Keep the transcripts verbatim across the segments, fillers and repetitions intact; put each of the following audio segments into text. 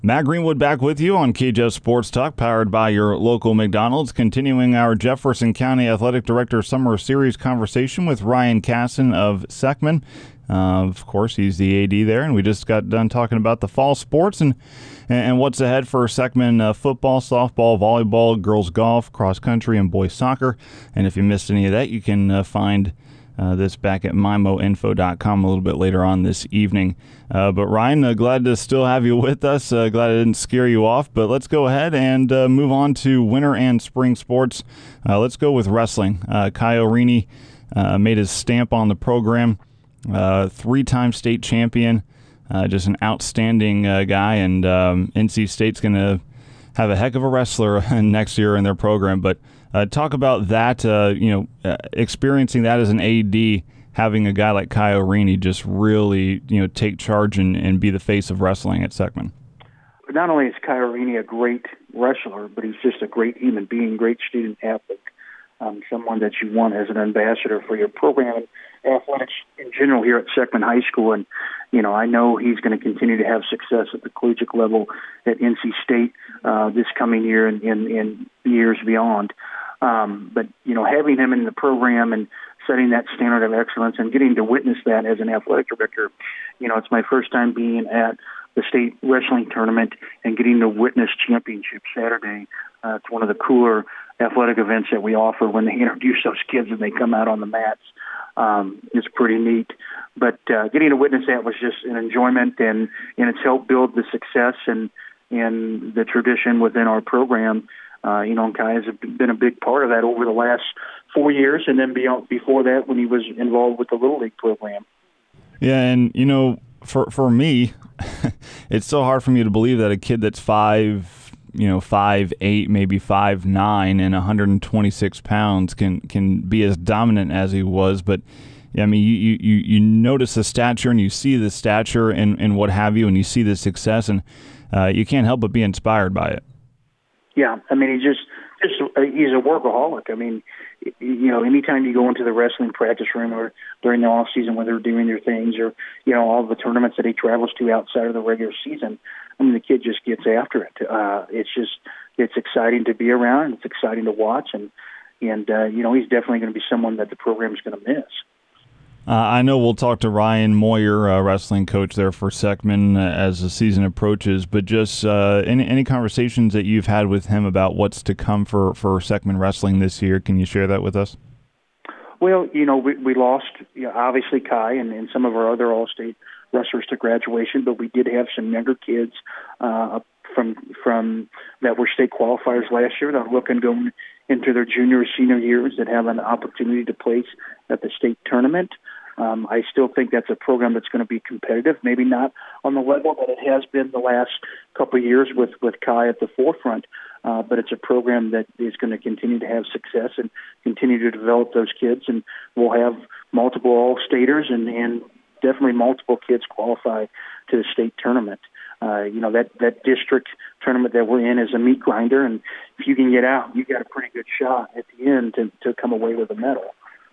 Matt Greenwood back with you on K J Sports Talk, powered by your local McDonald's. Continuing our Jefferson County Athletic Director Summer Series conversation with Ryan Casson of Seckman. Uh, of course, he's the A D there, and we just got done talking about the fall sports and and what's ahead for Seckman uh, football, softball, volleyball, girls golf, cross country, and boys soccer. And if you missed any of that, you can uh, find Uh, this back at mimo info dot com a little bit later on this evening. Uh, but Ryan, uh, glad to still have you with us. Uh, glad I didn't scare you off. But let's go ahead and uh, move on to winter and spring sports. Uh, let's go with wrestling. Uh, Kai Orini uh, made his stamp on the program. Uh, three-time state champion. Uh, just an outstanding uh, guy. And um, N C State's going to have a heck of a wrestler next year in their program. But Uh, talk about that, uh, you know, uh, experiencing that as an A D, having a guy like Kai Orini just really, you know, take charge and, and be the face of wrestling at Seckman. Not only is Kai Orini a great wrestler, but he's just a great human being, great student athlete, um, someone that you want as an ambassador for your program and athletics in general here at Seckman High School. And, you know, I know he's going to continue to have success at the collegiate level at N C State uh, this coming year and in years beyond. Um, but, you know, having him in the program and setting that standard of excellence and getting to witness that as an athletic director, you know, it's my first time being at the state wrestling tournament and getting to witness championship Saturday. Uh, it's one of the cooler athletic events that we offer when they introduce those kids and they come out on the mats. Um, it's pretty neat. But uh, getting to witness that was just an enjoyment, and, and it's helped build the success and, and the tradition within our program. Uh, you know, and Kai has been a big part of that over the last four years, and then beyond, before that when he was involved with the Little League program. Yeah, and, you know, for for me, it's so hard for me to believe that a kid that's five, you know, five eight, maybe five nine, and one hundred twenty-six pounds can can be as dominant as he was. But, I mean, you, you, you notice the stature and you see the stature and, and what have you, and you see the success, and uh, you can't help but be inspired by it. Yeah, I mean, he just, just he's a workaholic. I mean, you know, anytime you go into the wrestling practice room or during the off season when they're doing their things, or, you know, all the tournaments that he travels to outside of the regular season, I mean, the kid just gets after it. Uh, it's just, it's exciting to be around. It's exciting to watch. And, and uh, you know, he's definitely going to be someone that the program is going to miss. Uh, I know we'll talk to Ryan Moyer, uh, wrestling coach there for Seckman, uh, as the season approaches, but just uh, any, any conversations that you've had with him about what's to come for, for Seckman wrestling this year, can you share that with us? Well, you know, we, we lost, you know, obviously Kai and, and some of our other All-State wrestlers to graduation, but we did have some younger kids uh, from from that were state qualifiers last year that are looking going into their junior or senior years that have an opportunity to place at the state tournament. Um, I still think that's a program that's going to be competitive, maybe not on the level that it has been the last couple of years with, with Kai at the forefront, uh, but it's a program that is going to continue to have success and continue to develop those kids, and we'll have multiple All-Staters and, and definitely multiple kids qualify to the state tournament. Uh, you know, that, that district tournament that we're in is a meat grinder, and if you can get out, you got a pretty good shot at the end to, to come away with a medal.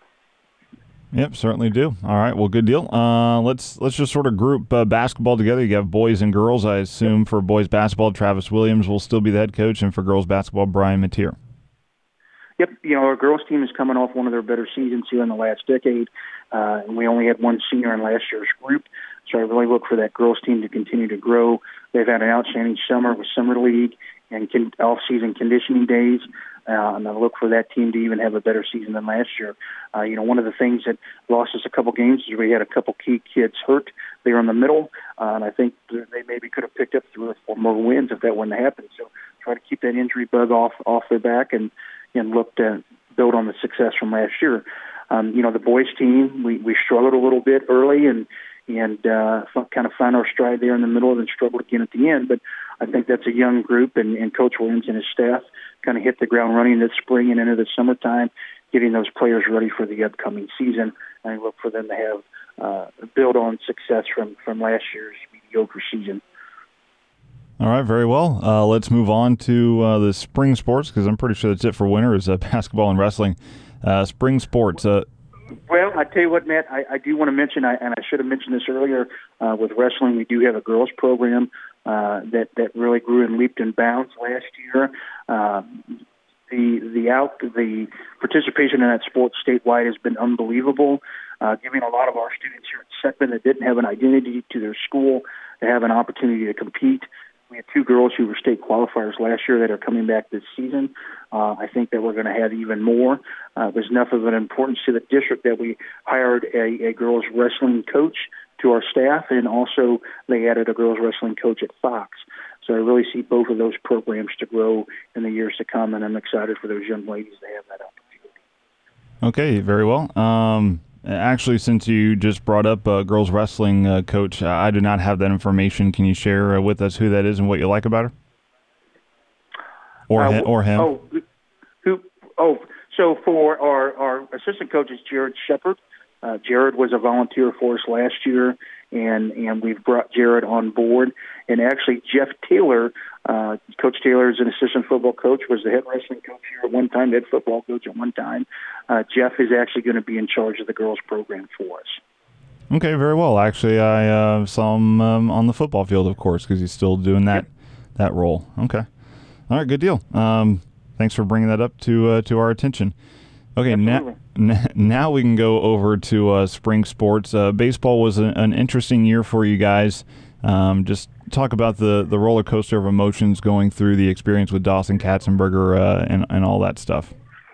Yep, certainly do. All right, well, good deal. Uh, let's let's just sort of group uh, basketball together. You have boys and girls. I assume for boys basketball, Travis Williams will still be the head coach, and for girls basketball, Brian Mateer. Yep, you know, our girls team is coming off one of their better seasons here in the last decade, uh, and we only had one senior in last year's group, so I really look for that girls team to continue to grow. They've had an outstanding summer with Summer League and con- off-season conditioning days, uh, and I look for that team to even have a better season than last year. Uh, you know, one of the things that lost us a couple games is we had a couple key kids hurt. They were in the middle, uh, and I think they maybe could have picked up three or four more wins if that wouldn't happen. So try to keep that injury bug off off their back and, and look to build on the success from last year. Um, you know, the boys team, we, we struggled a little bit early and and uh, kind of found our stride there in the middle and then struggled again at the end. But I think that's a young group, and, and Coach Williams and his staff kind of hit the ground running this spring and into the summertime, getting those players ready for the upcoming season. And I look for them to have uh, build on success from, from last year's mediocre season. All right, very well. Uh, let's move on to uh, the spring sports, because I'm pretty sure that's it for winter is uh, basketball and wrestling. Uh, spring sports. Uh, Well, I tell you what, Matt, I, I do want to mention, I, and I should have mentioned this earlier, uh, with wrestling, we do have a girls program uh, that that really grew and leaped and bounds last year. Uh, the the out the participation in that sport statewide has been unbelievable, uh, giving a lot of our students here at Seckman that didn't have an identity to their school to have an opportunity to compete. We had two girls who were state qualifiers last year that are coming back this season. Uh, I think that we're going to have even more. Uh, there's enough of an importance to the district that we hired a, a girls wrestling coach to our staff, and also they added a girls wrestling coach at Fox. So I really see both of those programs to grow in the years to come, and I'm excited for those young ladies to have that opportunity. Okay, very well. Um, actually, since you just brought up uh, girls wrestling uh, coach, uh, I do not have that information. Can you share uh, with us who that is and what you like about her? Or, uh, hi- or him? Oh, who? Oh, so for our, our assistant coach is Jared Shepard. Uh, Jared was a volunteer for us last year, and, and we've brought Jared on board. And actually, Jeff Taylor, uh, Coach Taylor is an assistant football coach, was the head wrestling coach here at one time, head football coach at one time. Uh, Jeff is actually going to be in charge of the girls program for us. Okay, very well. Actually, I uh, saw him um, on the football field, of course, because he's still doing that Yep. that role. Okay. All right, good deal. Um, thanks for bringing that up to uh, to our attention. Okay, now, now we can go over to uh, spring sports. Uh, baseball was a, an interesting year for you guys. Um, just talk about the, the roller coaster of emotions going through the experience with Dawson Katzenberger uh, and, and all that stuff.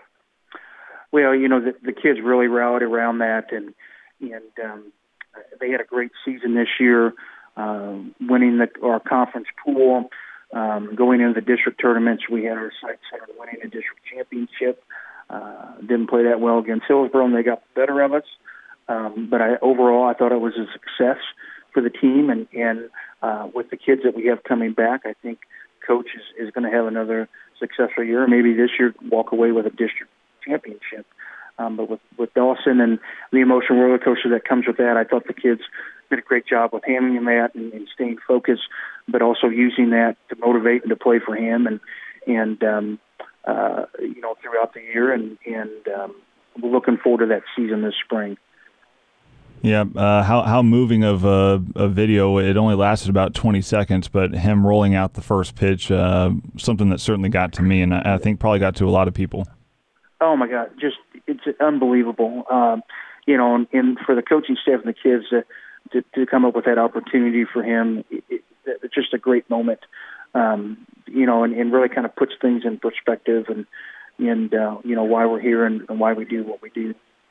Well, you know, the, the kids really rallied around that, and and um, they had a great season this year, uh, winning the, our conference pool, um, going into the district tournaments. We had our sights set on winning the district championship. Uh, didn't play that well against Hillsborough, and they got the better of us. Um, but I, overall, I thought it was a success for the team, and, and uh, with the kids that we have coming back, I think Coach is, is going to have another successful year. Maybe this year walk away with a district championship. Um, but with, with Dawson and the emotional roller coaster that comes with that, I thought the kids did a great job with handling that and, and staying focused, but also using that to motivate and to play for him. And and um, Uh, you know, throughout the year, and, and um, we're looking forward to that season this spring. Yeah, uh, how how moving of a, a video. It only lasted about twenty seconds, but him rolling out the first pitch, uh, something that certainly got to me, and I, I think probably got to a lot of people. Oh, my God, just it's unbelievable. Um, you know, and, and for the coaching staff and the kids uh, to, to come up with that opportunity for him, it, it, it's just a great moment. Um, you know, and, and really kind of puts things in perspective and, and uh, you know, why we're here and, and why we do what we do.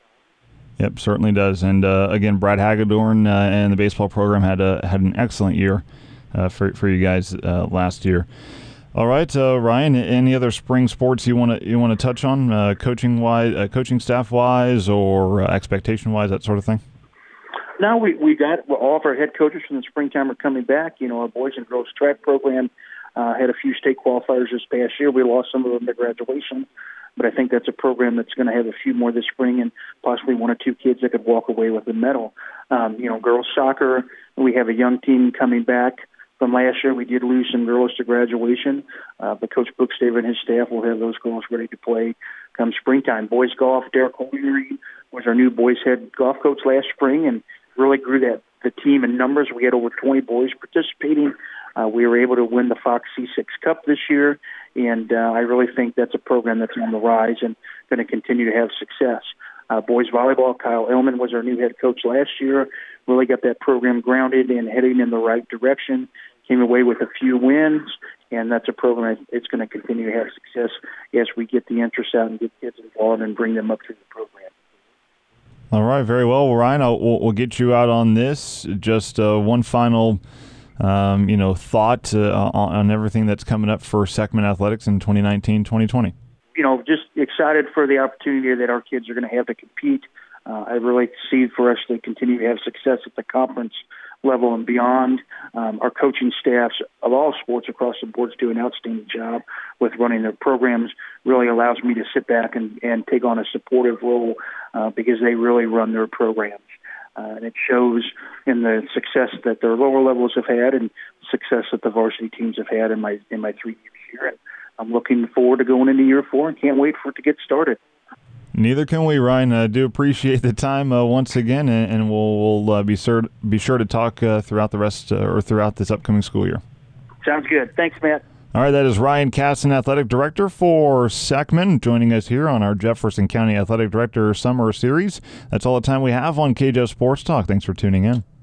Yep, certainly does. And, uh, again, Brad Hagedorn uh, and the baseball program had a, had an excellent year uh, for for you guys uh, last year. All right, uh, Ryan, any other spring sports you want to you want to touch on, uh, coaching-wise, uh, coaching staff-wise or uh, expectation-wise, that sort of thing? Now we, we got well, all of our head coaches from the springtime are coming back. You know, our boys and girls track program uh, had a few state qualifiers this past year. We lost some of them to graduation, but I think that's a program that's going to have a few more this spring and possibly one or two kids that could walk away with a medal. Um, you know, girls soccer, we have a young team coming back from last year. We did lose some girls to graduation, uh, but Coach Bookstaver and his staff will have those girls ready to play come springtime. Boys golf, Derek O'Leary was our new boys head golf coach last spring and really grew that the team in numbers. We had over twenty boys participating. Uh, we were able to win the Fox C six Cup this year, and uh, I really think that's a program that's on the rise and going to continue to have success. Uh, boys volleyball, Kyle Ellman was our new head coach last year, really got that program grounded and heading in the right direction, came away with a few wins, and that's a program that's going to continue to have success as we get the interest out and get kids involved and bring them up through the program. All right, very well. Well, Ryan, I'll, we'll, we'll get you out on this. Just uh, one final, um, you know, thought uh, on, on everything that's coming up for Seckman Athletics in twenty nineteen twenty twenty. You know, just excited for the opportunity that our kids are going to have to compete. Uh, I really see for us to continue to have success at the conference level and beyond. Um, our coaching staffs of all sports across the board do an outstanding job with running their programs. Really allows me to sit back and, and take on a supportive role uh, because they really run their programs. Uh, and it shows in the success that their lower levels have had and success that the varsity teams have had in my in my three years here. And I'm looking forward to going into year four and can't wait for it to get started. Neither can we, Ryan. I do appreciate the time uh, once again, and, and we'll, we'll uh, be sure be sure to talk uh, throughout the rest uh, or throughout this upcoming school year. Sounds good. Thanks, Matt. All right, that is Ryan Casson, Athletic Director for Seckman, joining us here on our Jefferson County Athletic Director Summer Series. That's all the time we have on K J O Sports Talk. Thanks for tuning in.